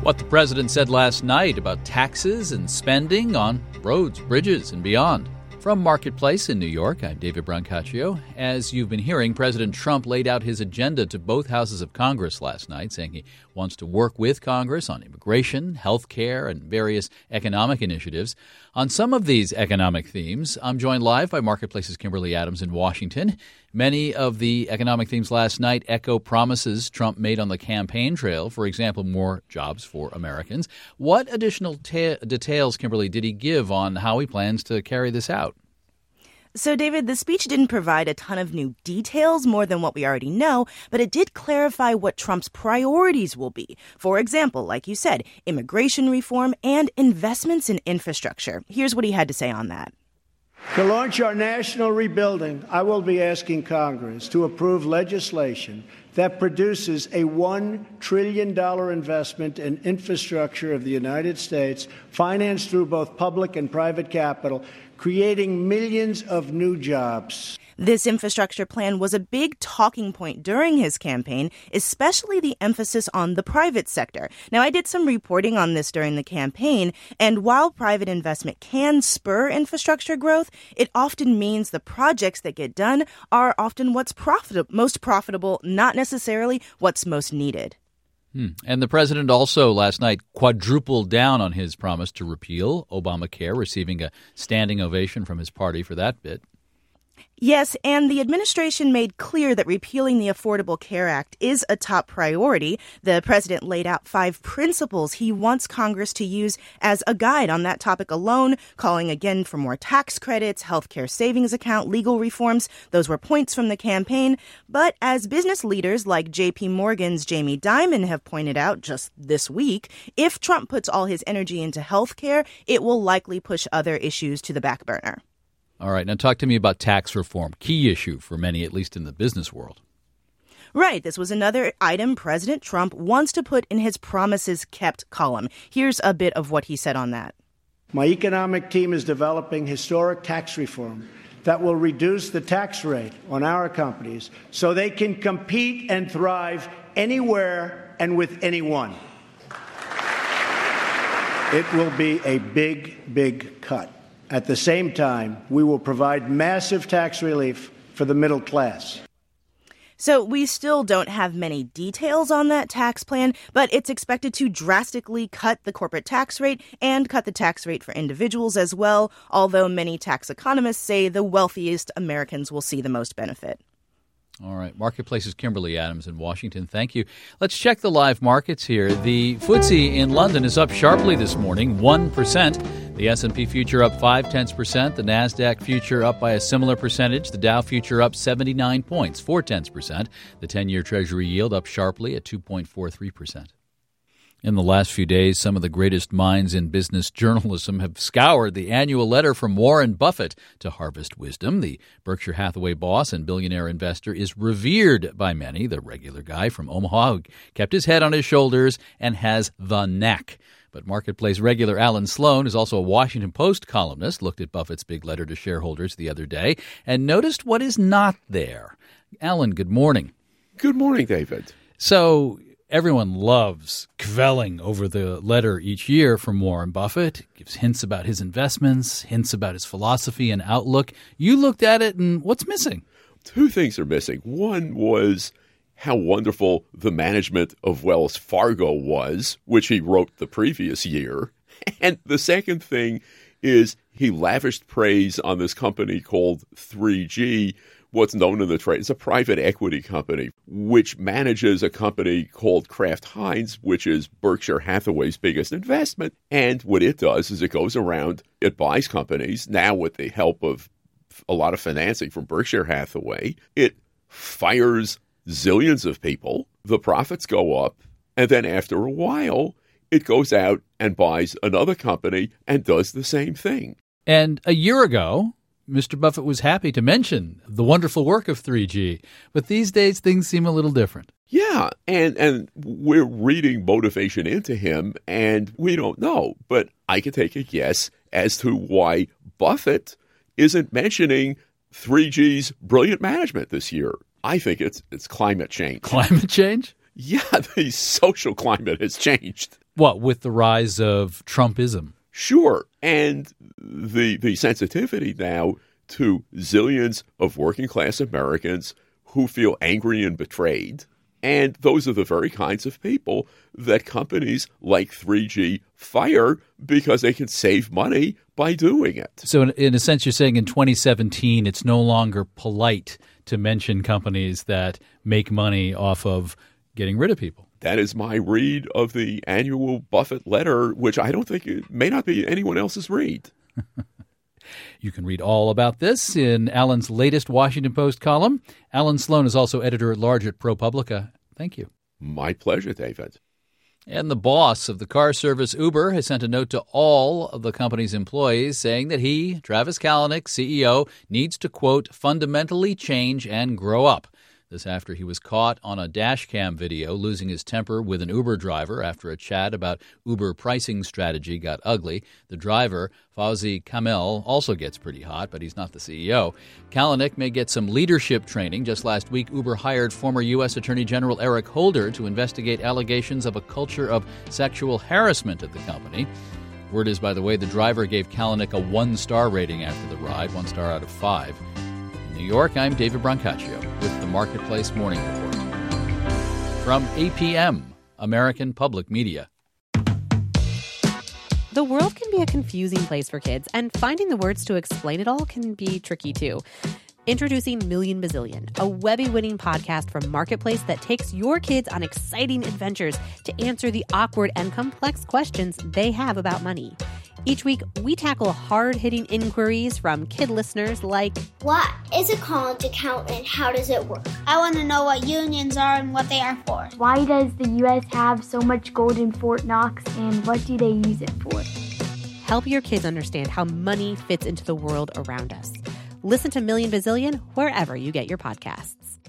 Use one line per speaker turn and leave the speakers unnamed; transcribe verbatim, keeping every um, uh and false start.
What the president said last night about taxes and spending on roads, bridges, and beyond. From Marketplace in New York, I'm David Brancaccio. As you've been hearing, President Trump laid out his agenda to both houses of Congress last night, saying he wants to work with Congress on immigration, health care, and various economic initiatives. On some of these economic themes, I'm joined live by Marketplace's Kimberly Adams in Washington. Many of the economic themes last night echo promises Trump made on the campaign trail, for example, more jobs for Americans. What additional ta- details, Kimberly, did he give on how he plans to carry this out?
So, David, the speech didn't provide a ton of new details, more than what we already know, but it did clarify what Trump's priorities will be. For example, like you said, immigration reform and investments in infrastructure. Here's what he had to say on that.
To launch our national rebuilding, I will be asking Congress to approve legislation that produces a one trillion dollars investment in infrastructure of the United States, financed through both public and private capital, creating millions of new jobs.
This infrastructure plan was a big talking point during his campaign, especially the emphasis on the private sector. Now, I did some reporting on this during the campaign, and while private investment can spur infrastructure growth, it often means the projects that get done are often what's profit- most profitable, not necessarily what's most needed.
Hmm. And the president also last night quadrupled down on his promise to repeal Obamacare, receiving a standing ovation from his party for that bit.
Yes, and the administration made clear that repealing the Affordable Care Act is a top priority. The president laid out five principles he wants Congress to use as a guide on that topic alone, calling again for more tax credits, healthcare savings account, legal reforms. Those were points from the campaign. But as business leaders like J P Morgan's Jamie Dimon have pointed out just this week, if Trump puts all his energy into healthcare, it will likely push other issues to the back burner.
All right. Now talk to me about tax reform, key issue for many, at least in the business world.
Right. This was another item President Trump wants to put in his promises kept column. Here's a bit of what he said on that.
My economic team is developing historic tax reform that will reduce the tax rate on our companies so they can compete and thrive anywhere and with anyone. It will be a big, big cut. At the same time, we will provide massive tax relief for the middle class.
So we still don't have many details on that tax plan, but it's expected to drastically cut the corporate tax rate and cut the tax rate for individuals as well, although many tax economists say the wealthiest Americans will see the most benefit.
All right. Marketplace's Kimberly Adams in Washington. Thank you. Let's check the live markets here. The F T S E in London is up sharply this morning, one percent. The S and P future up five tenths percent. The NASDAQ future up by a similar percentage. The Dow future up seventy-nine points, four tenths percent. The ten-year Treasury yield up sharply at two point four three percent. In the last few days, some of the greatest minds in business journalism have scoured the annual letter from Warren Buffett to harvest wisdom. The Berkshire Hathaway boss and billionaire investor is revered by many, the regular guy from Omaha who kept his head on his shoulders and has the knack. But Marketplace regular Alan Sloan is also a Washington Post columnist, looked at Buffett's big letter to shareholders the other day and noticed what is not there. Alan, good morning.
Good morning, David.
So everyone loves kvelling over the letter each year from Warren Buffett. It gives hints about his investments, hints about his philosophy and outlook. You looked at it, and what's missing?
Two things are missing. One was how wonderful the management of Wells Fargo was, which he wrote the previous year. And the second thing is he lavished praise on this company called three G, what's known in the trade. It's a private equity company, which manages a company called Kraft Heinz, which is Berkshire Hathaway's biggest investment. And what it does is it goes around, it buys companies, now with the help of a lot of financing from Berkshire Hathaway. It fires zillions of people, the profits go up, and then after a while, it goes out and buys another company and does the same thing.
And a year ago, Mister Buffett was happy to mention the wonderful work of three G. But these days, things seem a little different.
Yeah, and, and we're reading motivation into him, and we don't know. But I can take a guess as to why Buffett isn't mentioning three G's brilliant management this year. I think it's it's climate change.
Climate change?
Yeah, the social climate has changed.
What, with the rise of Trumpism?
Sure. And the the sensitivity now to zillions of working class Americans who feel angry and betrayed. And those are the very kinds of people that companies like three G fire because they can save money by doing it.
So in, in a sense, you're saying in twenty seventeen, it's no longer polite to mention companies that make money off of getting rid of people.
That is my read of the annual Buffett letter, which I don't think it may not be anyone else's read.
You can read all about this in Alan's latest Washington Post column. Alan Sloan is also editor-at-large at ProPublica. Thank you.
My pleasure, David.
And the boss of the car service Uber has sent a note to all of the company's employees saying that he, Travis Kalanick, C E O, needs to, quote, fundamentally change and grow up. This after he was caught on a dash cam video losing his temper with an Uber driver after a chat about Uber pricing strategy got ugly. The driver, Fauzi Kamel, also gets pretty hot, but he's not the C E O. Kalanick may get some leadership training. Just last week, Uber hired former U S Attorney General Eric Holder to investigate allegations of a culture of sexual harassment at the company. Word is, by the way, the driver gave Kalanick a one-star rating after the ride, one star out of five. New York, I'm David Brancaccio with the Marketplace Morning Report. From A P M, American Public Media.
The world can be a confusing place for kids, and finding the words to explain it all can be tricky too. Introducing Million Bazillion, a Webby-winning podcast from Marketplace that takes your kids on exciting adventures to answer the awkward and complex questions they have about money. Each week, we tackle hard-hitting inquiries from kid listeners like,
what is a college account and how does it work? I want to know what unions are and what they are for.
Why does the U S have so much gold in Fort Knox and what do they use it for?
Help your kids understand how money fits into the world around us. Listen to Million Bazillion wherever you get your podcasts.